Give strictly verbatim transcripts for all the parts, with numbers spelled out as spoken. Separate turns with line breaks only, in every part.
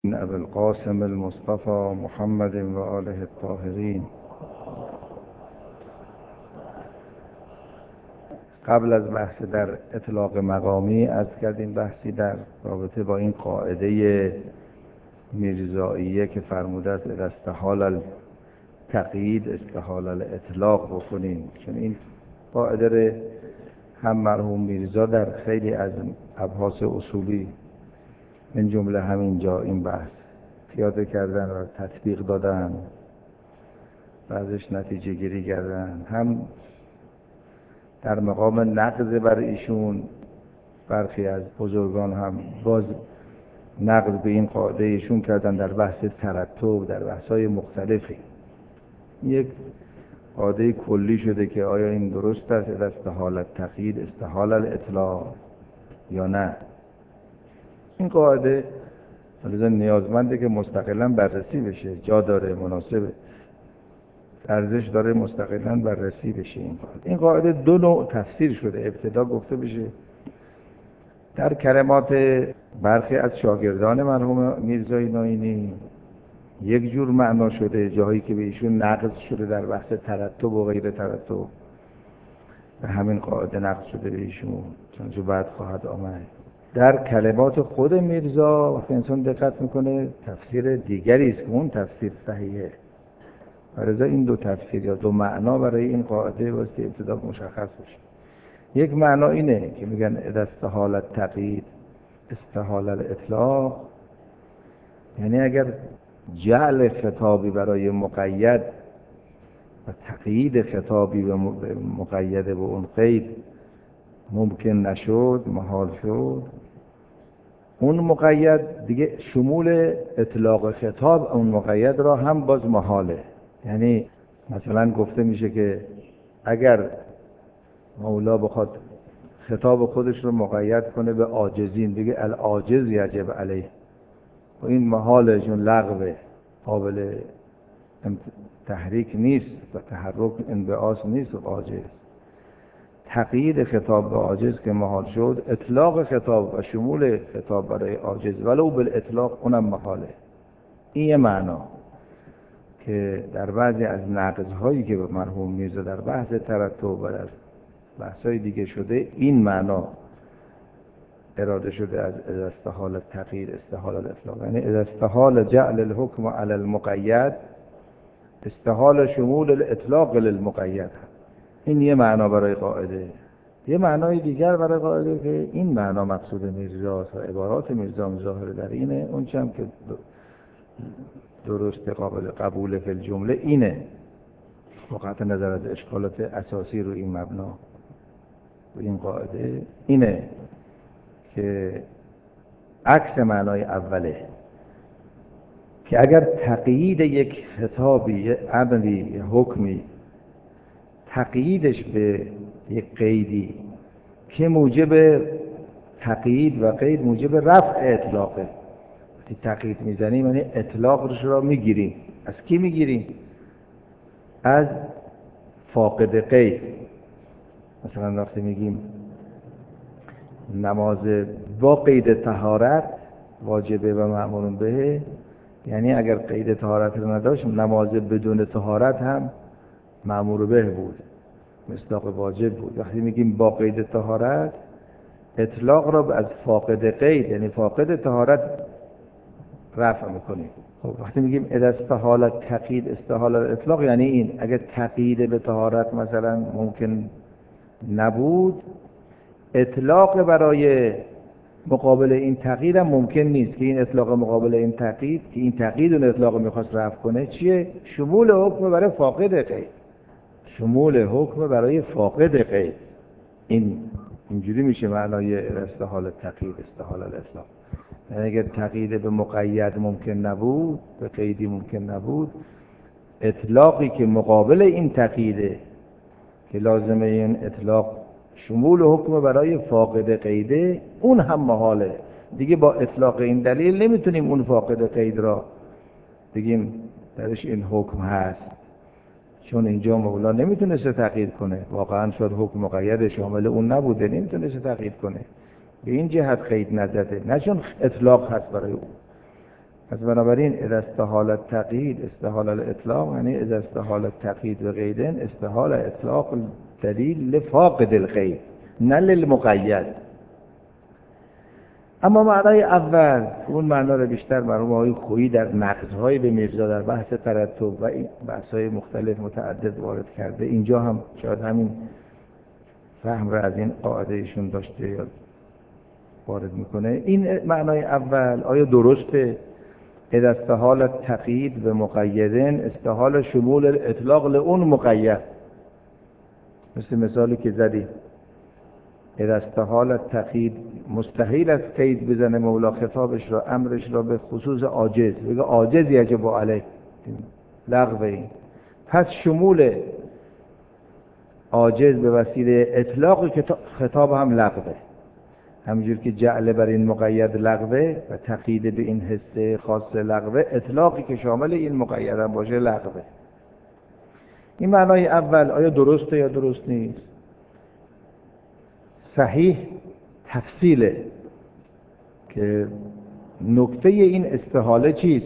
ابی القاسم المصطفى محمد و آله الطاهرین. قبل از بحث در اطلاق مقامی از کردیم بحثی در رابطه با این قاعده میرزاییه که فرموده است اذا استحال التقیید استحال الاطلاق بکنیم، چون این قاعده هم مرحوم میرزا در خیلی از ابحاث اصولی من جمله همینجا این بحث پیاده کردن و تطبیق دادن و ازش نتیجه گیری کردن، هم در مقام نقض بر ایشون برخی از بزرگان هم باز نقض به این قاعده ایشون کردن در بحث ترتب در بحث‌های مختلفی. یک قاعده کلی شده که آیا این درست است اذا استحال التقیید استحال الاطلاق یا نه. این قاعده لذا نیازمنده که مستقلاً بررسی بشه، جا داره، مناسبه، ارزش داره مستقلاً بررسی بشه. این قاعده این قاعده دو نوع تفسیر شده. ابتدا گفته بشه در کلمات برخی از شاگردان مرحوم میرزای ناینی یک جور معنا شده، جایی که به ایشون نقض شده در بحث ترتب و غیر ترتب، به همین قاعده نقض شده به ایشون، چون بعد خواهد آمد. در کلمات خود میرزا وقتی انسان دقت میکنه تفسیر دیگری است که اون تفسیر صحیحه. لذا این دو تفسیر یا دو معنا برای این قاعده واسه ابتدا مشخص بشه. یک معنا اینه که میگن اذا استحال التقیید استحال الاطلاق، یعنی اگر جعل خطابی برای مقید و تقیید خطابی به مقید به اون قید ممکن نشد، محال شد، اون مقید دیگه شمول اطلاق خطاب اون مقید را هم باز محاله. یعنی مثلا گفته میشه که اگر مولا بخواد خطاب خودش رو مقید کنه به عاجزین، بگه العاجز یجب علیه، و این محاله، چون لغوه، قابل تحریک نیست و تحرک انبعاث نیست و عاجز. تقیید خطاب به عاجز که محال شد، اطلاق خطاب و شمول خطاب برای عاجز ولو بالاطلاق اونم محاله. این یه معنا که در بعضی از نقض‌هایی که مرحوم میرزا در بحث ترتب و در بحث‌های دیگه شده این معنا اراده شده از اذا استحال التقیید استحال الاطلاق، یعنی اذا استحال جعل الحكم على المقید استحال شمول الاطلاق للمقید. این یه معنا برای قاعده. یه معنای دیگر برای قاعده که این معنا مقصود میرزاست و عبارات میرزا ظاهر در اینه، اون چم که درست قابل قبول فی الجمله اینه، وقت نظر از اشکالات اساسی رو این مبنا و این قاعده اینه که عکس معنای اوله، که اگر تقیید یک خطابی، امری، یک حکمی تقییدش به یک قیدی که موجب تقیید و قید موجب رفع اطلاقه، وقتی تقیید میزنیم یعنی اطلاقش را میگیریم. از کی میگیریم؟ از فاقد قید. مثلا وقتی میگیم نماز با قید طهارت واجبه و مأمور به، یعنی اگر قید طهارت رو نداشت نماز بدون طهارت هم مأمور به بود، مصداق واجب بود. وقتی میگیم با قید طهارت، اطلاق را از فاقد قید یعنی فاقد طهارت رفع میکنیم. خب وقتی میگیم اذا استحال التقیید استحال الاطلاق، یعنی این اگر تقیید به طهارت مثلا ممکن نبود، اطلاق برای مقابل این تقیید هم ممکن نیست، که این اطلاق مقابل این تقیید که این تقیید اون اطلاق میخواست رفع کنه چیه؟ شمول حکم برای فاقد قید، شمول حکم برای فاقد قید. این اینجوری میشه معنای استحال تقیید استحال الاطلاق. یعنی اگر تقیید به مقید ممکن نبود، به قیدی ممکن نبود، اطلاقی که مقابل این تقییده که لازمه این اطلاق شمول حکم برای فاقد قیده، اون هم محاله. دیگه با اطلاق این دلیل نمیتونیم اون فاقد قید را بگیم درش این حکم هست، چون اینجا مولا نمیتونست تقیید کنه، واقعا شاید حکم مقید شامل اون نبوده، نمیتونست تقیید کنه، به این جهت قید نزده، نه چون اطلاق هست برای اون. پس بنابراین اذا استحال التقیید استحال الاطلاق، یعنی اذا استحال التقیید و قیدن استحال اطلاق دلیل لفاقد القید نه للمقید. اما معنای اول، اون معنا رو بیشتر مرحوم آقای خویی در نقدهای به میرزا در بحث ترتب و این بحث‌های مختلف متعدد وارد کرده، اینجا هم شاید همین فهم را از این قاعده ایشون داشته یا وارد میکنه. این معنای اول آیا درسته؟ اذا استحال التقیید به مقیدن استحال شمول الاطلاق لأون مقید، مثل مثالی که زدیم اذا استحال التقیید مستحیل است قید بزنه مولا خطابش را امرش را به خصوص عاجز، بگه عاجز یجب علیه لغو این، پس شمول عاجز به وسیله اطلاق خطاب هم لغوه، همینجور که جعل بر این مقید لغوه و تقیید به این حصه خاص لغوه، اطلاقی که شامل این مقید هم باشه لغوه. این معنای اول آیا درسته یا درست نیست؟ صحیح تفصیله که نکته این استحاله چیست؟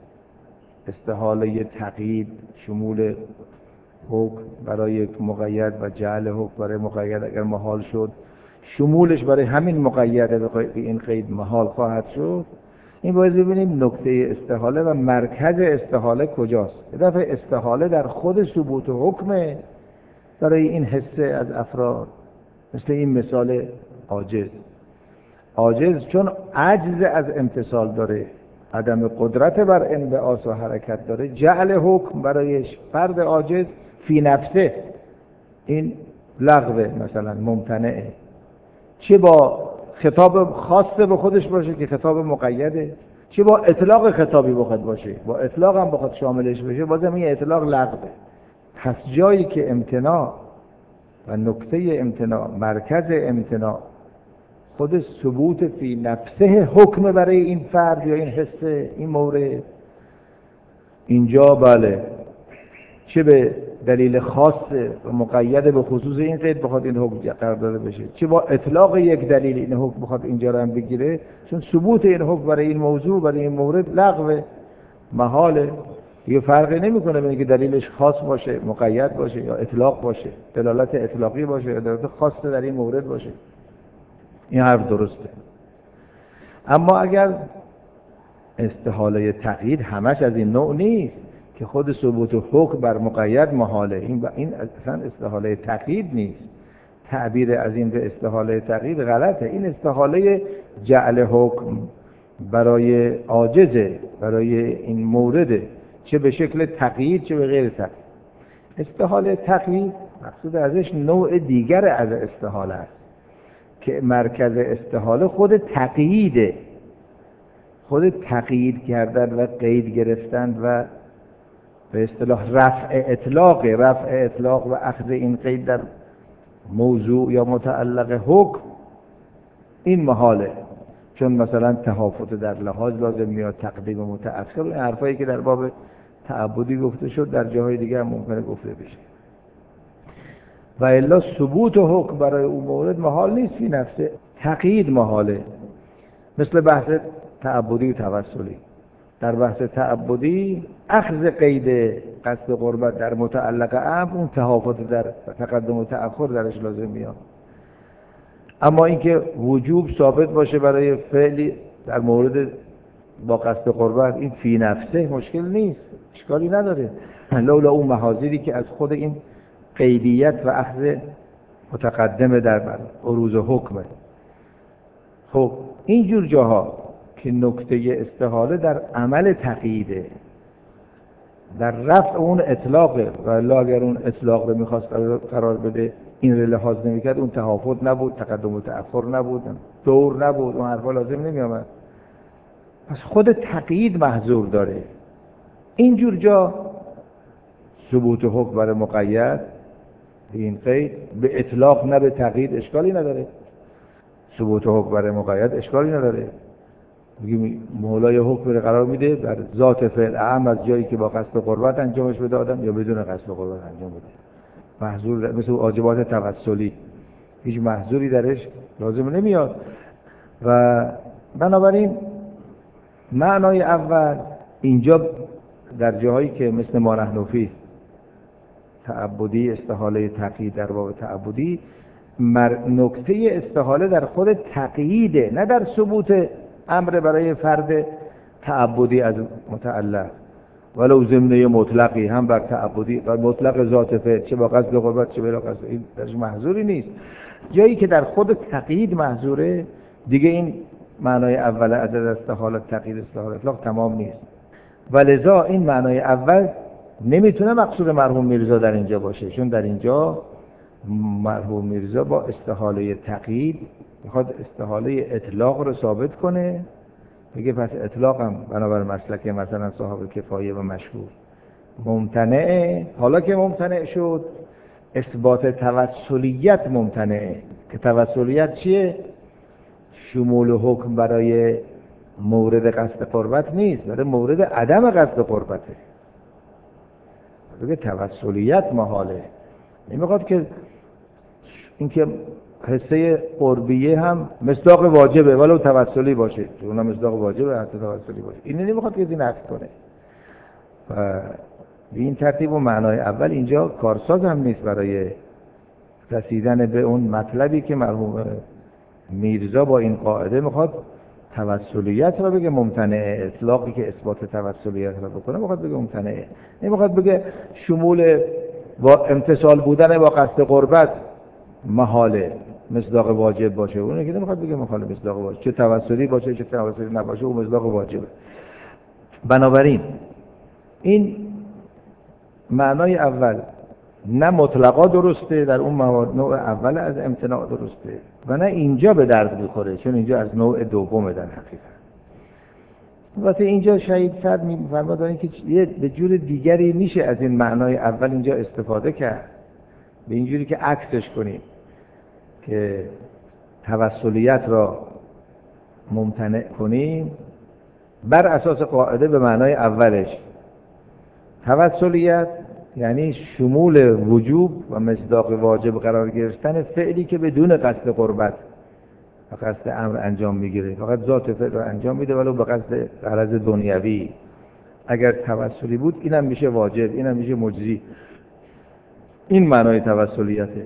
استحاله تقیید شمول حکم برای یک مقید و جعل حکم برای مقید اگر محال شد، شمولش برای همین مقیده به این قید محال خواهد شد. این باید ببینیم نکته استحاله و مرکز استحاله کجاست. یه دفعه استحاله در خود ثبوت حکمه برای این حصه از افراد، مثل این مثال عاجز. عاجز چون عجز از امتثال داره، عدم قدرت بر انبعاث و حرکت داره، جعل حکم برایش فرد عاجز فی نفسه این لغوه، مثلا ممتنعه، چه با خطاب خاصه به خودش باشه که خطاب مقیده، چه با اطلاق خطابی بخواد باشه، با اطلاق هم بخواد شاملش بشه، بازم این اطلاق لغوه. پس جایی که امتناع و نکته امتناع، مرکز امتناع خود ثبوت فی نفسه حکم برای این فرد یا این حصه، این مورد، اینجا بله چه به دلیل خاص و مقید به خصوص این قید بخواد این حکم قرار داده بشه، چه با اطلاق یک دلیل این حکم بخواد اینجا رو هم بگیره، چون ثبوت این حکم برای این موضوع برای این مورد لغو محاله. یه فرقی نمیکنه بین اینکه دلیلش خاص باشه، مقید باشه، یا اطلاق باشه، دلالت اطلاقی باشه یا دلالت خاص در این مورد باشه. این حرف درسته. اما اگر استحاله تقیید همش از این نوع نیست که خود ثبوت حکم بر مقید محاله، این این اصلا استحاله تقیید نیست. تعبیر از این به استحاله تقیید غلطه. این استحاله جعل حکم برای عاجزه، برای این مورده، چه به شکل تقیید چه به غیر تقیید. استحاله تقیید مقصود ازش نوع دیگر از استحاله است که مرکز استحاله خود تقییده، خود تقیید کردن و قید گرفتن و به اصطلاح رفع اطلاق، رفع اطلاق و اخذ این قید در موضوع یا متعلق حکم، این محاله. چون مثلا تهافت در لحاظ لازم میاد، تقدیم و متأخر، این حرفایی که در باب تعبدی گفته شد در جاهای دیگه هم ممکنه گفته بشه. و الا ثبوت حکم برای اون مورد محال نیست فی نفسه، تقیید محاله. مثل بحث تعبدی و توسلی. در بحث تعبدی اخذ قید قصد قربت در متعلق امر، اون تهافت در تقدم و تأخر درش لازم میاد. اما اینکه وجوب ثابت باشه برای فعلی در مورد با قصد قربت، این فی نفسه مشکل نیست، اشکالی نداره، لولا اون محاذیری که از خود این قیدیت و اخذ متقدم در عروض حکمه. خب اینجور جاها که نکته استحاله در عمل تقییده، در رفع اون اطلاقه، و الا اگر اون اطلاق رو میخواست قرار بده این رو لحاظ نمیکرد، اون تهافت نبود، تقدم و تأخر نبود، دور نبود، اون حرفا لازم نمیامد. پس خود تقیید محظور داره. اینجور جا ثبوت حکم برای مقید این قید به اطلاق نه به تقیید اشکالی نداره. ثبوت حکم برای مقید اشکالی نداره. میگیم مولای حکم رو قرار میده در ذات فعل اعم از جایی که با قصد قربت انجامش بده آدم یا بدون قصد قربت انجام بده. محظور مثل واجبات توسلی هیچ محظوری درش لازم نمیاد. و بنابراین معنای اول اینجا در جاهایی که مثل ما نحن فیه تعبدی، استحاله تقیید در باب تعبدی، نکته استحاله در خود تقییده، نه در ثبوت امر برای فرد تعبدی از متعلق، ولو ضمنه مطلقی، هم بر تعبدی و مطلق ذات فعل، چه با قصد قربت چه بلا قصد، این درش محظوری نیست. جایی که در خود تقیید محظوره دیگه این معنای اول از استحاله تقیید استحاله اطلاق تمام نیست. ولذا این معنای اول نمیتونه مقصود مرحوم میرزا در اینجا باشه، چون در اینجا مرحوم میرزا با استحاله تقیید میخواد استحاله اطلاق رو ثابت کنه، بگه پس اطلاق هم بنابر مسلک مثلا صاحب کفایه و مشهور ممتنعه. حالا که ممتنع شد، اثبات توسلیت ممتنعه. که توسلیت چیه؟ شمول حکم برای مورد قصد قربت نیست، برای مورد عدم قصد قربته. بگه توسلیت محاله. نمیخواد که اینکه حصه قربیه هم مصداق واجبه ولو توسلی باشه، چون اونم مصداق واجبه حتی توسلی باشه، اینو نمیخواد که این نقص کنه. و به این ترتیب و معنای اول اینجا کارساز هم نیست برای رسیدن به اون مطلبی که مرحوم میرزا با این قاعده میخواد توسلیت رو بگه ممتنعه. اطلاقی که اثبات توسلیت رو بکنه میخواد بگه ممتنعه، نمیخواد بگه شمول با امتصال بودن با قصد قربت محاله مصداق واجب باشه. اونه که نمیخواد بگه محاله مصداق واجب، چه توسلی باشه چه توسلی نباشه اون مصداق واجبه. بنابراین این معنای اول نه مطلقا درسته، در اون نوع اول از امتناع درسته، و نه اینجا به درد میخوره، چون اینجا از نوع دومه در حقیقت. البته اینجا شهید صد میفرماد دارن که یه به جور دیگری میشه از این معنای اول اینجا استفاده کرد، به اینجوری که عکسش کنیم که توسلیت را ممتنع کنیم بر اساس قاعده به معنای اولش. توسلیت یعنی شمول وجوب و مصداق واجب قرار گرفتن فعلی که بدون قصد قربت و قصد امر انجام میگیره، فقط ذات فعل رو انجام میده ولو به قصد غرض دنیوی. اگر توسلی بود اینم میشه واجب، اینم میشه مجزی. این معنای توسلیته.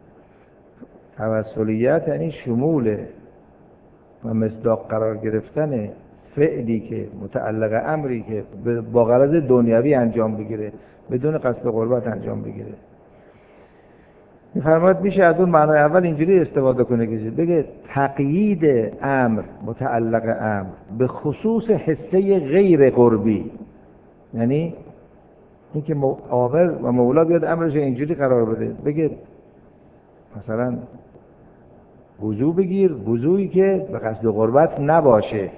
توسلیت یعنی شمول و مصداق قرار گرفتن فعلی که متعلق امری که با غرض دنیوی انجام بگیره بدون قصد قربت انجام بگیره. می‌فرماید میشه از اون معنای اول اینجوری استفاده کنه که بگه تقیید امر متعلق امر به خصوص حصه غیر قربی، یعنی اینکه آور و مولا بیاد امرش اینجوری قرار بده، بگه مثلا وضو بگیر، وضویی که به قصد قربت نباشه،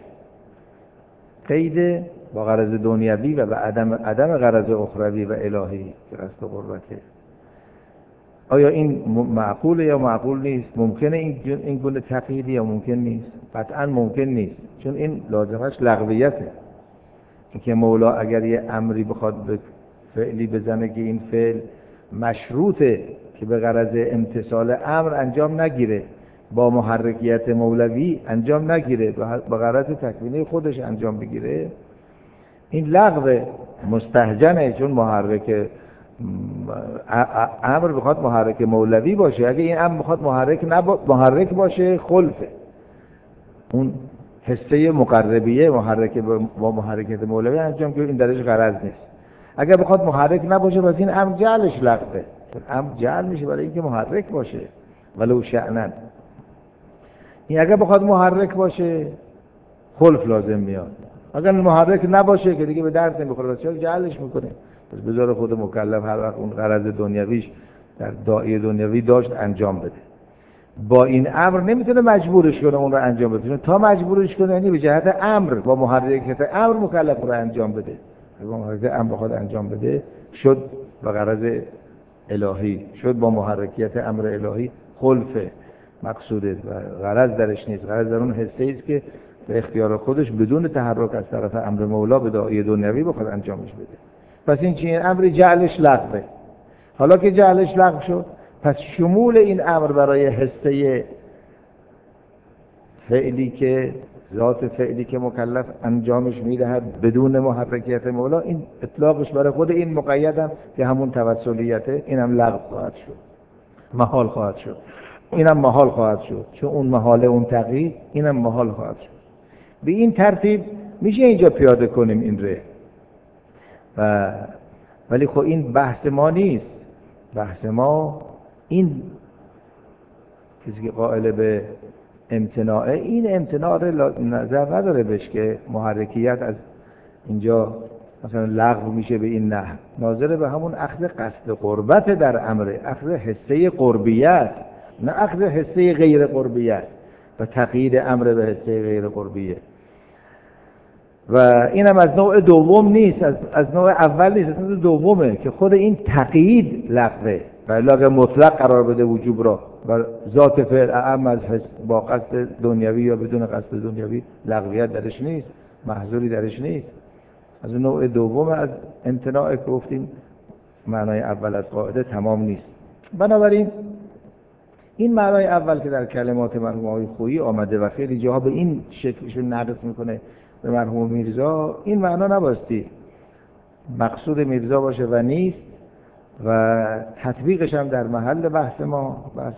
قید با غرض دنیوی و به عدم عدم غرض اخروی و الهی که قصد قربته. آیا این معقوله یا معقول نیست؟ ممکنه این این گونه تقییدی یا ممکن نیست؟ قطعا ممکن نیست، چون این لازمش لغویته. اینکه مولا اگر یه امری بخواد به فعلی بزنه که این فعل مشروطه که به غرض امتثال امر انجام نگیره، با محرکیت مولوی انجام نگیره، با غرض تکوینی خودش انجام بگیره، این لغو مستهجنه، چون محرک امر بخواد محرک مولوی باشه. اگه این امر بخواد محرک نبا... محرک باشه خلفه، اون حصه مقربیه محرک با محرکیت مولوی انجام که این درش غرض نیست. اگه بخواد محرک نباشه پس این امر جعلش لغوه، امر جعل میشه برای اینکه محرک باشه ولو شأنن. این اگه بخواد محرک باشه خلف لازم میاد، اگر محرک نباشه که دیگه به درد نمیخوره، چرا جعلش میکنه؟ پس بذاره خود مکلف هر وقت اون غرض دنیویش در داعیه دنیوی داشت انجام بده. با این امر نمیتونه مجبورش کنه اون رو انجام بده، تا مجبورش کنه یعنی به جهت امر با محرکیت امر مکلف رو انجام بده. با محرکیت امر بخواد انجام بده شد با غرض الهی، شد با محرکیت امر الهی خلفه مقصوده و غرض درش نیست. غرض در اون حصه است که به اختیار خودش بدون تحرک از طرف امر مولا به داعیه دنیوی بخواد انجامش بده. پس این چیه؟ امر جعلش لغوه. حالا که جعلش لغو شد پس شمول این امر برای حصه فعلی که ذات فعلی که مکلف انجامش میدهد بدون محرکیت مولا، این اطلاقش برای خود این مقید هم که همون توسلیته، این هم لغو خواهد شد، محال خواهد شد. این هم محال خواهد شد چون اون محاله اون تقیید، این هم محال خواهد شد. به این ترتیب میشه اینجا پیاده کنیم این ره و ولی خب این بحث ما نیست. بحث ما این کسی که قائل به امتناعه، این امتناع رو نظر نداره بهش که محرکیت از اینجا مثلا لغو میشه به این نحو، ناظر به همون اخذ قصد قربت در امر، اخذ حسه قربیت، نه اخذ حسه غیر قربیت و تقیید امر به حسه غیر قربیه. و اینم از نوع دوم نیست، از, از نوع اول نیست، از نوع دومه که خود این تقیید لغوه و لغو مطلق قرار بده وجوب را و ذات فعل اعم از حس با قصد دنیوی یا بدون قصد دنیوی لغویت درش نیست، محظوری درش نیست. از نوع دوم از امتناع که گفتیم معنای اول از قاعده تمام نیست. بنابراین این معنای اول که در کلمات مرحوم آقای خویی آمده و خیلی جاها به این شکلشون نقد میکنه به مرحوم میرزا، این معنا نباستی مقصود میرزا باشه و نیست و تطبیقش هم در محل بحث ما بحث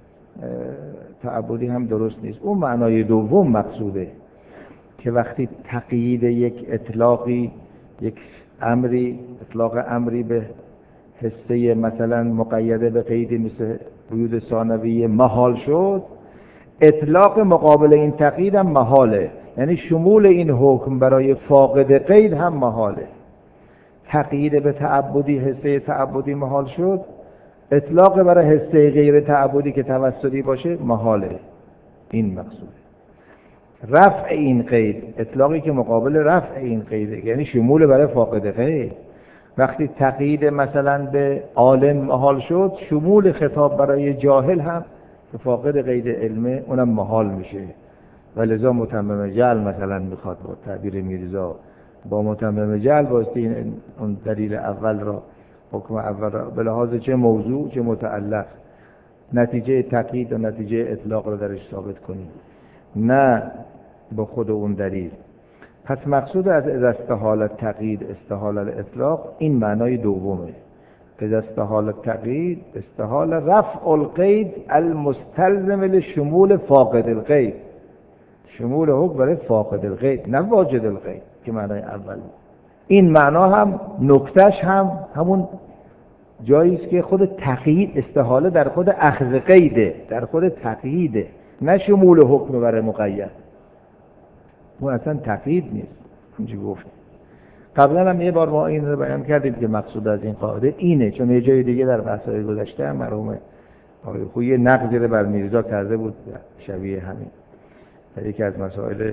تعبدی هم درست نیست. اون معنای دوم مقصوده که وقتی تقیید یک اطلاقی، یک امری، اطلاق امری به حسه مثلا مقیده به قیدی مثل وجود ثانویه محال شد، اطلاق مقابل این تقیید هم محاله، یعنی شمول این حکم برای فاقد قید هم محاله. تقیید به تعبدی، حسه تعبدی محال شد، اطلاق برای حسه غیر تعبدی که توسلی باشه محاله. این مقصوده. رفع این قید، اطلاقی که مقابل رفع این قیده، یعنی شمول برای فاقد قید. وقتی تقیید مثلا به عالم محال شد، شمول خطاب برای جاهل هم که فاقد قید علمه اونم محال میشه. ولذا متمم جعل مثلا میخواد با تعبیر میرزا با متمم جعل واسطه این اون دلیل اول را، حکم اول را به لحاظ چه موضوع چه متعلق نتیجه تقیید و نتیجه اطلاق را درش ثابت کنیم، نه با خود اون دلیل. پس مقصود از اذا استحال التقیید استحال الاطلاق این معنای دومه. اذا استحال التقیید استحال رفع القید المستلزم لشمول فاقد القید، شمول حکم برای فاقد القید نه واجد القید که معنای اول. این معنا هم نکتهش هم همون جایی است که خود تقیید استحاله در خود اخذ قیده، در خود تقییده، نه شمول حکم برای مقید. اون اصلا تقیید نیست. اینجا گفت قبلا هم یه بار ما این رو بیان کردیم که مقصود از این قاعده اینه، چون یه جای دیگه در بحث‌های گذشته هم مرحوم آقای خویی نقدی رو بر میرزا کرده بود شبیه همین. یکی از مسائل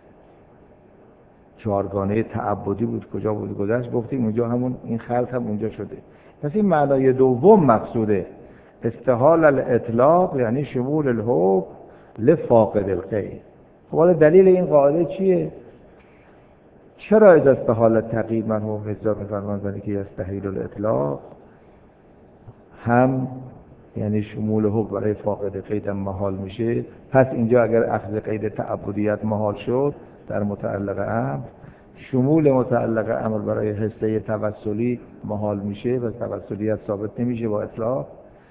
چهارگانه تعبدی بود، کجا بود گذشت گفتیم اونجا همون این خلط هم اونجا شده. پس این معنای دوم مقصوده استحال الاطلاق یعنی شمول الحکم لفاقد القید. خب دلیل این قاعده چیه؟ چرا اذا استحال التقیید مرحوم میرزا میفرمایند که یستحیل الاطلاق هم یعنی شمول حکم برای فاقد قید هم محال میشه؟ پس اینجا اگر اخذ قید تعبدیت محال شد در متعلق امر، شمول متعلق امر برای حسه توسلی محال میشه و توسلیت ثابت نمیشه با اطلاق.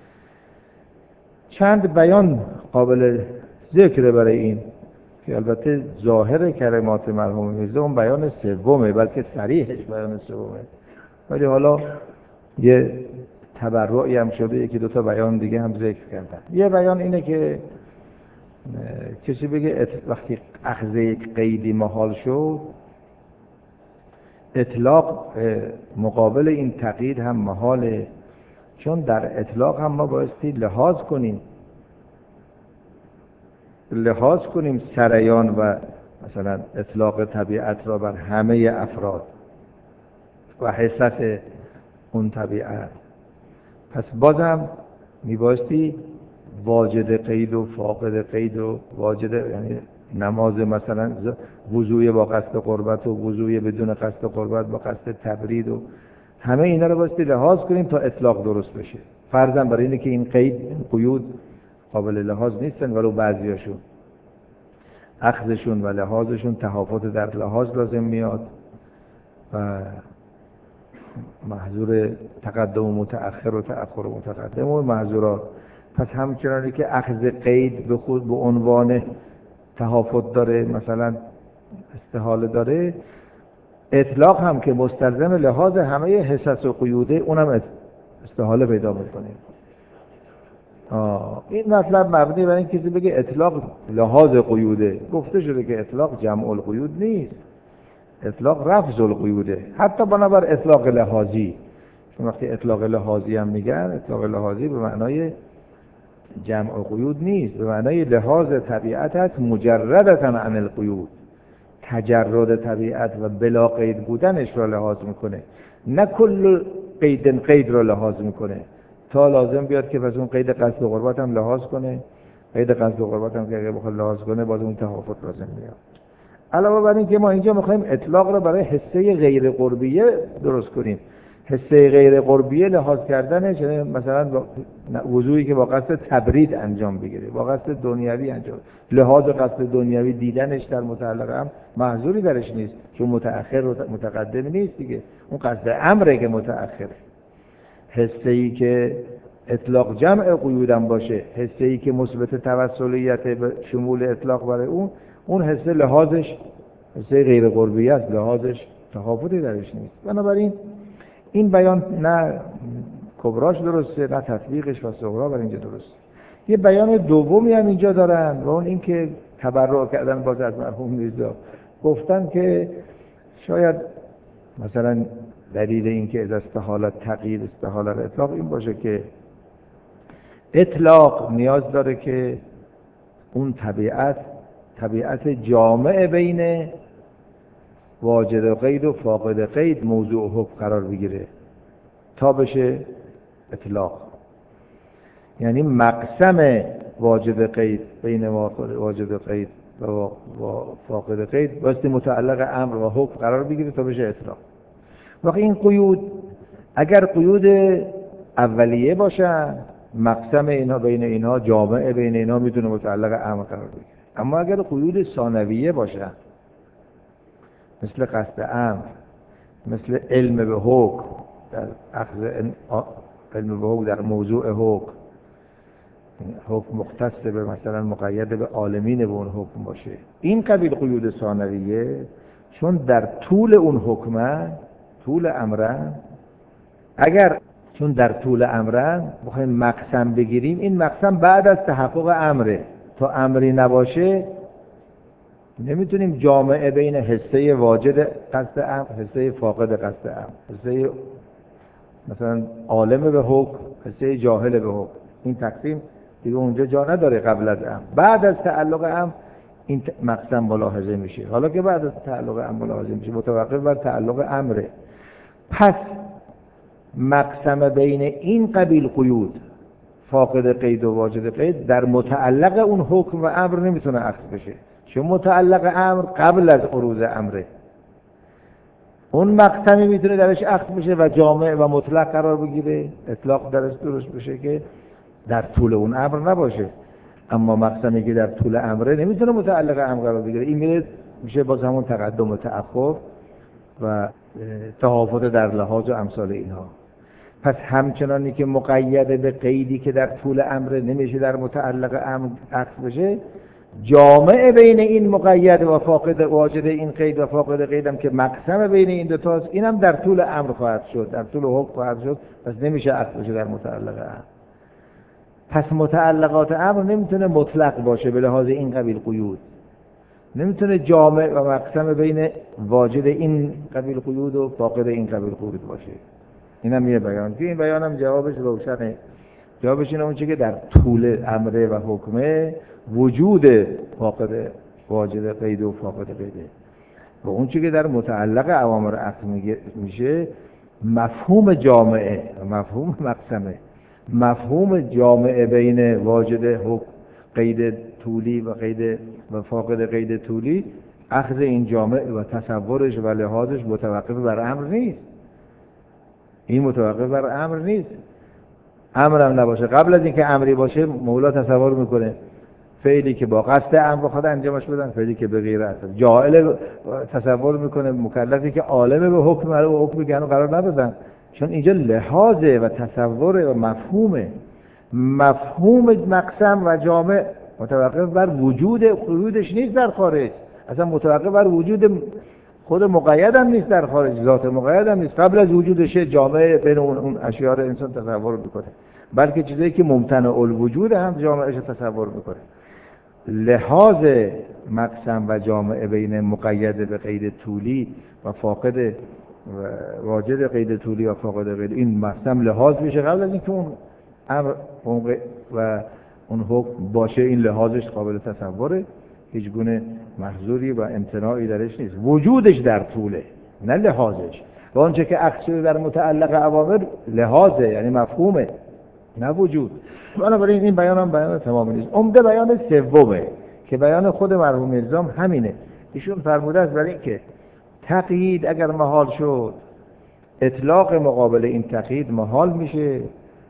چند بیان قابل ذکر برای این که البته ظاهر کلمات مرحوم میرزا اون بیان سومه، بلکه صریحش بیان سومه، ولی حالا یه تبرعی هم شده، یکی دو تا بیان دیگه هم ذکر کردن. یه بیان اینه که کسی بگه وقتی اخذ یک قیدی محال شد، اطلاق مقابل این تقیید هم محاله، چون در اطلاق هم ما بایستی لحاظ کنیم لحاظ کنیم سریان و مثلا اطلاق طبیعت را بر همه افراد و حسس اون طبیعت. پس بازم میبایستی واجد قید و فاقد قید و واجد یعنی نماز مثلا وضوء با قصد قربت و وضوء بدون قصد قربت با قصد تبرید و همه اینا رو بایستی لحاظ کنیم تا اطلاق درست بشه. فرضاً برای اینه که این قید قیود قابل لحاظ نیستن ولو بعضیاشون. اخذشون و لحاظشون تفاوت در لحاظ لازم میاد و محظور تقدم و متأخر و تأخر و متقدم و محظورات. پس همچنانی که اخذ قید به خود به عنوان تفاوت داره، مثلا استحاله داره، اطلاق هم که مستلزم لحاظ همه حصص و قیوده اونم استحاله پیدا میکنه. آه. این مطلب مبنی بر این کسی بگه اطلاق لحاظ قیوده. گفته شده که اطلاق جمع القیود نیست، اطلاق رفض القیوده، حتی بنابر اطلاق لحاظی. چون وقتی اطلاق لحاظی هم میگن، اطلاق لحاظی به معنای جمع قیود نیست، به معنای لحاظ طبیعت هست مجردتاً عن القیود، تجرد طبیعت و بلا قید بودنش را لحاظ میکنه، نه کل قید قید را لحاظ میکنه تا لازم بیاد که پس اون قید قصد و قربت هم لحاظ کنه. قید قصد و قربت هم که اگه بخواد لحاظ کنه باز اون تفاوت لازم میاد. علاوه بر این که ما اینجا میخوایم اطلاق را برای حصه غیر قربیه درست کنیم. حصه غیر قربیه لحاظ کردنش مثلا وضوئی که با قصد تبرید انجام بگیره، با قصد دنیوی انجام، لحاظ قصد دنیوی دیدنش در متعلق هم محظوری درش نیست، چون متأخر و متقدم نیست دیگه، اون قصد امره که متأخره. حصه‌ای که اطلاق جمع قیودم باشه، حصه‌ای که مثبت توسلیت به شمول اطلاق برای اون، اون حصه لحاظش حصه غیر قربیه است، لحاظش تفاوتی درش نیست. بنابراین این بیان نه کبراش درسته نه تطبیقش و صغرا بر اینجا درسته. یه بیان دومی هم اینجا دارن و اون این که تبرع کردن باز از مرحوم میرزا، گفتن که شاید مثلا دلیل این که از استحالت تغییر استحالت اطلاق این باشه که اطلاق نیاز داره که اون طبیعت طبیعت جامع بین واجد قید و فاقد قید موضوع حکم قرار بگیره تا بشه اطلاق. یعنی مقسم واجد قید بین واجد قید و فاقد قید بایستی متعلق امر و حکم قرار بگیره تا بشه اطلاق. وقتی این قیود اگر قیود اولیه باشن، مقسم اینها بین اینها جامع بین اینها میتونه متعلق امر قرار بگیره. اما اگر قیود ثانویه باشن، مثل قصد امر، مثل علم به حکم در اخذ علم به حکم در موضوع حکم، حکم مختص به مثلا مقید به عالمین به اون حکم باشه، این قبیل قیود ثانویه چون در طول اون حکمه، طول امرن، اگر چون در طول امرن بخوایم مقسم بگیریم، این مقسم بعد از تحقق امره، تا امری نباشه نمیتونیم جامعه بین حصه واجد قصد امر، حصه فاقد قصد امر، حصه مثلا عالم به حکم، حصه جاهل به حکم، این تقسیم دیگه اونجا جا نداره قبل از امر. بعد از تعلق امر این مقسم ملاحظه میشه. حالا که بعد از تعلق امر ملاحظه میشه متوقف بر تعلق امره، پس مقسم بین این قبیل قیود فاقد قید و واجد قید در متعلق اون حکم و امر نمیتونه اخذ بشه، چون متعلق امر قبل از عروض امره. اون مقسمی میتونه درش اخذ بشه و جامع و مطلق قرار بگیره، اطلاق درش درست بشه که در طول اون امر نباشه. اما مقسمی که در طول امره نمیتونه متعلق امر قرار بگیره، این میره میشه باز همون تقدم و تأخر و تفاوت در لحاظ و امثال اینها. پس همچنانی که مقید به قیدی که در طول امر نمیشه در متعلق امر اخذ بشه، جامع بین این مقید و فاقد واجد این قید و فاقد قیدم که مقسم بین این دو تاست، اینم در طول امر خواهد شد، در طول حکم خواهد شد، پس نمیشه اخذ بشه در متعلق امر. پس متعلقات امر نمیتونه مطلق باشه به لحاظ این قبیل قیود، نمیتونه جامع و مقسم بین واجد این قبیل قیود و فاقد این قبیل قیود باشه. اینم یه بیان که این بیانم جوابش روشنه. جوابش اینه اونچه که در طول امره و حکمه وجود فاقد واجد قید و فاقد قیده و اونچه که در متعلق اوامر اخذ میشه مفهوم جامعه، مفهوم مقسمه، مفهوم جامعه بین واجد حکم قید طولی و قید و فاقد قید طولی، اخذ این جامع و تصورش و لحاظش متوقف بر امر نیست. این متوقف بر امر نیست. امر هم نباشه، قبل از اینکه امری باشه مولا تصور میکنه فعلی که با قصد امر خود انجامش بدن، فعلی که به غیر قصد. جاهل تصور میکنه مکلفی که عالم به حکم و حکمی که هنوز قرار ندادن، چون اینجا لحاظه و تصوره و مفهومه. مفهوم مقسم و جامع متوقف بر وجود وجودش نیست در خارج، اصلا متوقف بر وجود خود مقید هم نیست در خارج، ذات مقید هم نیست. قبل از وجودش جامع بین اون, اون اشیاء رو انسان تصور میکنه، بلکه چیزایی که ممتنع الوجود هم جامعش تصور میکنه. لحاظ مقسم و جامع بین مقید به قید طولی و فاقد واجد قید طولی و فاقد قید، این مقسم لحاظ میشه قبل از اینکه اون امر و اون حکم باشه. این لحاظش قابل تصوره، هیچ گونه محظوری و امتناعی درش نیست. وجودش در طوله نه لحاظش. و آنچه که عکس شده در متعلق اوامر لحاظه، یعنی مفهومه نه وجود. بنابراین این بیان هم بیان تمامی نیست. عمده بیان سومه که بیان خود مرحوم میرزا همینه. ایشون فرموده است برای اینکه تقیید اگر محال شد، اطلاق مقابل این تقیید محال میشه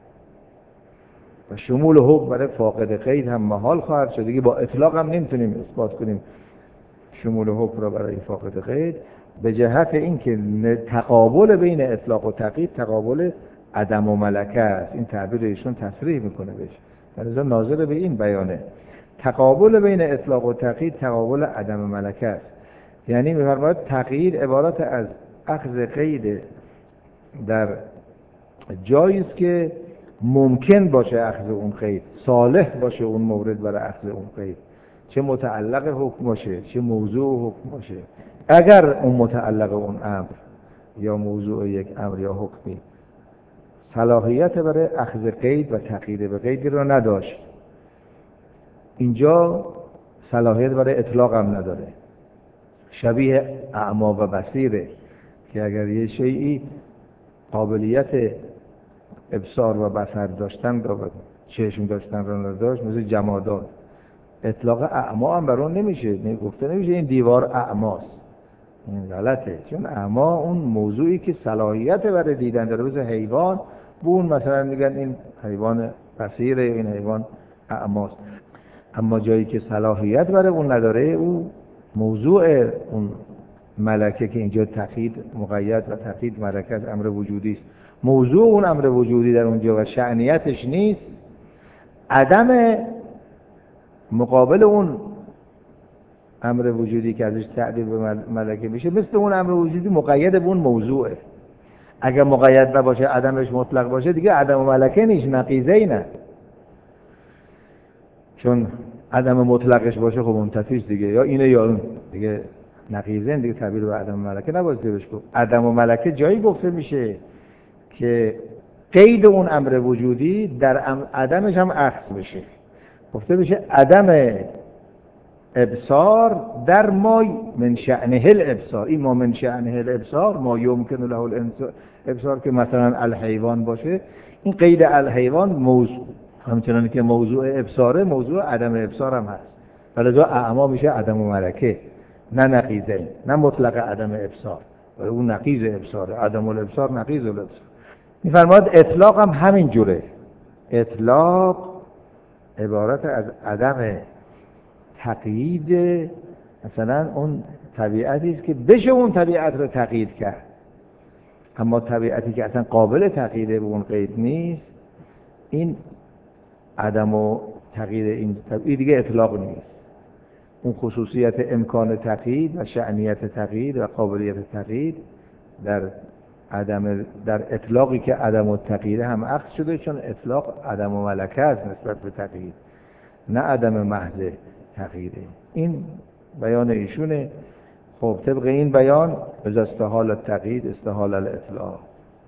و شمول حکم برای فاقد قید هم محال خواهد شد. دیگه با اطلاق هم نمیتونیم اثبات کنیم شمول حکم را برای فاقد قید، به جهت اینکه تقابل بین اطلاق و تقیید تقابل عدم و ملکه است. این تعبیر ایشون تصریح میکنه بهش، لذا ناظر به این بیانه. تقابل بین اطلاق و تقیید تقابل عدم و ملکه است. یعنی می‌فرماید تقیید عبارت از اخذ قید در جایی است که ممکن باشه اخذ اون قید، صالح باشه اون مورد برای اخذ اون قید، چه متعلق حکم باشه چه موضوع حکم باشه. اگر اون متعلق اون امر یا موضوع یک امر یا حکمی صلاحیت برای اخذ قید و تقیید به قیدی رو نداشت، اینجا صلاحیت برای اطلاق هم نداره. شبیه اعما و بصیره که اگر یه شیئی قابلیت ابصار و بصر داشتن و چشم داشتن رو نداشت، مثل جمادات، اطلاق اعما هم برون نمیشه، گفته نمیشه این دیوار اعماست. این غلطه، چون اعما اون موضوعی که صلاحیت برای دیدن داره، مثل حیوان بون مثلا میگن این حیوان بصیره، این حیوان اعماست. اما جایی که صلاحیت برای اون نداره، او موضوع اون ملکه که اینجا تقیید مقید و تقیید ملکه از امر وجودی است، موضوع اون امر وجودی در اونجا و شأنیتش نیست، عدم مقابل اون امر وجودی که ازش تعبیر به ملکه میشه مثل اون امر وجودی مقید به اون موضوعه. اگر مقید نباشه عدمش مطلق باشه دیگه عدم ملکه نیست، نقیضه ای نه، چون عدم مطلقش باشه خب منتفیش دیگه، یا اینه یا اون دیگه، نقیضه دیگه تعبیر به عدم ملکه نباید بهش گفت. عدم ملکه جایی گفته میشه که قید اون امر وجودی در عدمش هم اخذ بشه. گفته میشه عدم ابصار در ما من شأنه الابصار. این ما من شأنه الابصار ما یمکن له الابصار که مثلا الحیوان باشه، این قید الحیوان موضوع همچنان که موضوع ابصاره، موضوع عدم ابصار هم هست، ولذا اعما میشه عدم و ملکه، نه نقیضه، نه مطلق عدم ابصار، ولی اون نقیض ابصاره. عدم الابصار نقیض الابصار. میفرماد اطلاق هم همین جوره. اطلاق عبارت از عدم تقیید، مثلا اون طبیعتی است که بشه اون طبیعت رو تقیید کرد، اما طبیعتی که اصلا قابل تقیید به اون قید نیست، این عدم و تقیید این طبیعی دیگه اطلاق نیست. اون خصوصیت امکان تقیید و شأنیت تقیید و قابلیت تقیید در عدم در اطلاقی که عدم و تقیید هم اخذ شده، چون اطلاق عدم و ملکه است نسبت به تقیید، نه عدم محض تقییده. این بیان ایشونه. خب طبق این بیان از استحال التقیید استحال الاطلاق،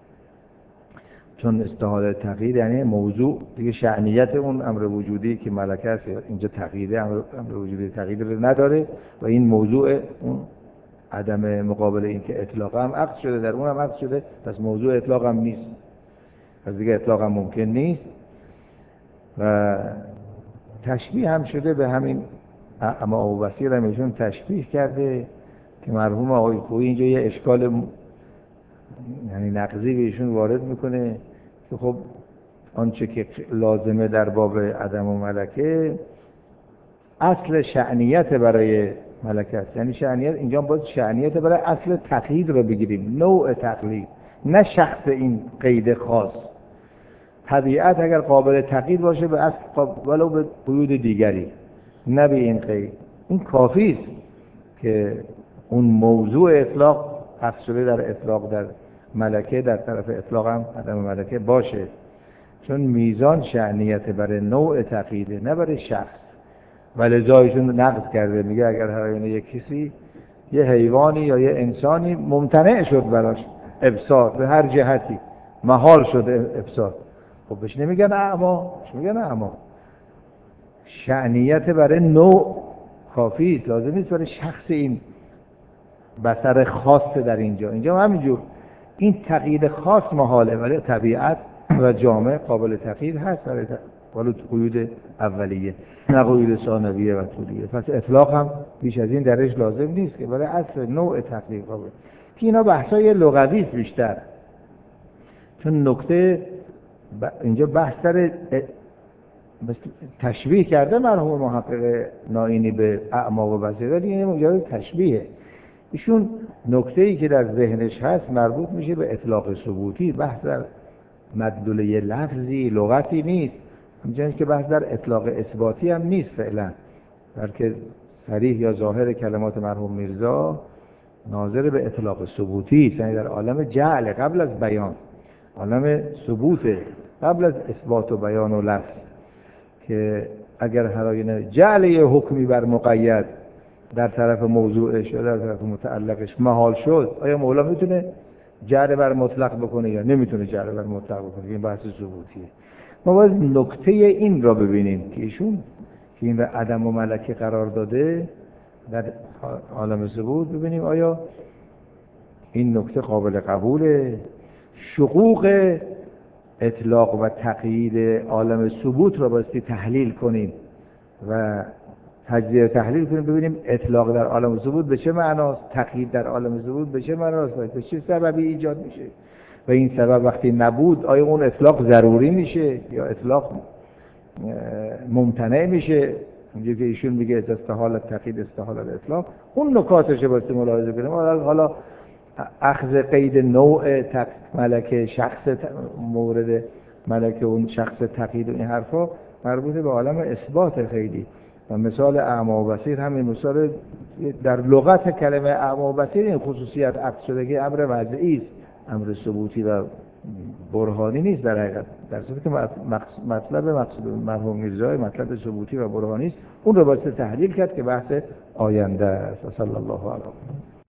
چون استحال تقیید یعنی موضوع دیگه شأنیت اون امر وجودی که ملکه است اینجا تقییده، امر, امر وجودی تقیید رو نداره و این موضوع اون عدم مقابل این که اطلاق هم عقد شده در اون هم عقد شده، پس موضوع اطلاق هم نیست، پس دیگه اطلاق هم ممکن نیست. و تشبیه هم شده به همین اما ابو بصیر هم ایشون تشبیه کرده که مرحوم آقای خویی اینجا یه اشکال یعنی نقضی به ایشون وارد میکنه که خب آنچه که لازمه در باب عدم و ملکه اصل شأنیت برای ملکه است. یعنی شأنیت اینجا باید شأنیت برای اصل تقیید رو بگیریم، نوع تقلید، نه شخص این قید خاص. طبیعت اگر قابل تقیید باشه به اصل ولو به قیود دیگری، نه به این قید. این کافی است که اون موضوع اطلاق حذف شده در اطلاق در ملکه، در طرف اطلاق هم عدم ملکه باشه، چون میزان شأنیت برای نوع تقییده نه برای شخص. ولذا ایشون نقض کرده، میگه اگر هر آینه یک کسی یه حیوانی یا یه انسانی ممتنع شد براش ابصار به هر جهتی، محال شده ابصار، خب بهش نمیگن اعما، بهش میگن اعما. شأنیت برای نوع کافی است، لازم نیست برای شخص این بصر خاص در اینجا. اینجا همینجور این تقیید خاص محاله، ولی طبیعت و جامعه قابل تقیید هست برای ولی قیود اولیه نه قیود ثانویه و طولیه. پس اطلاق هم بیش از این درش لازم نیست که برای اصل نوع تقیید قابل. که اینا بحثای لغوی است بیشتر، چون نکته ب... اینجا بحث در تشبیه کرده مرحوم محقق نائینی به اعما و بصیر، ولی این مجرد تشبیهه. ایشون نکته‌ای که در ذهنش هست مربوط میشه به اطلاق ثبوتی، بحث در مدلوله لفظی لغتی نیست، همچنین که بحث در اطلاق اثباتی هم نیست فعلا، بلکه صریح یا ظاهر کلمات مرحوم میرزا ناظر به اطلاق ثبوتی است، یعنی در عالم جعل قبل از بیان، عالم ثبوت قبل از اثبات و بیان و لفظ، که اگر هر آینه جعل یه حکمی بر مقید در طرف موضوعش یا در طرف متعلقش محال شد، آیا مولا میتونه جعل بر مطلق بکنه یا نمیتونه جعل بر مطلق بکنه؟ این بحث ثبوتیه. ما باید نکته این را ببینیم که ایشون که این را عدم و ملکه قرار داده در عالم ثبوت، ببینیم آیا این نکته قابل قبوله. شقوق اطلاق و تقیید عالم ثبوت را بایستی تحلیل کنیم و تجزیه تحلیل کنیم، ببینیم اطلاق در عالم ثبوت به چه معناست، تقیید در عالم ثبوت به چه معناست، به چه سببی ایجاد میشه و این سبب وقتی نبود آیا اون اطلاق ضروری میشه یا اطلاق ممتنع میشه. اونجا که ایشون میگه استحال تقیید استحال اطلاق، اون نکاتش بایستی ملاحظه کنیم. حالا اخذ قید نوع تق... ملکه، شخص ت... مورد ملکه، اون شخص تقیید و این حرفا مربوط به عالم اثبات خیلی. و مثال اعما و بصیر همین مثال در لغت کلمه اعما و بصیر این خصوصیت عکس شده که امر وضعی است، امر ثبوتی و برهانی نیست در حقیقت، در صورتی که مطلب مقصود مرحوم میرزا مطلب ثبوتی و برهانی است. اون رو باید تحلیل کرد که بحث آینده است. صلی الله علیه و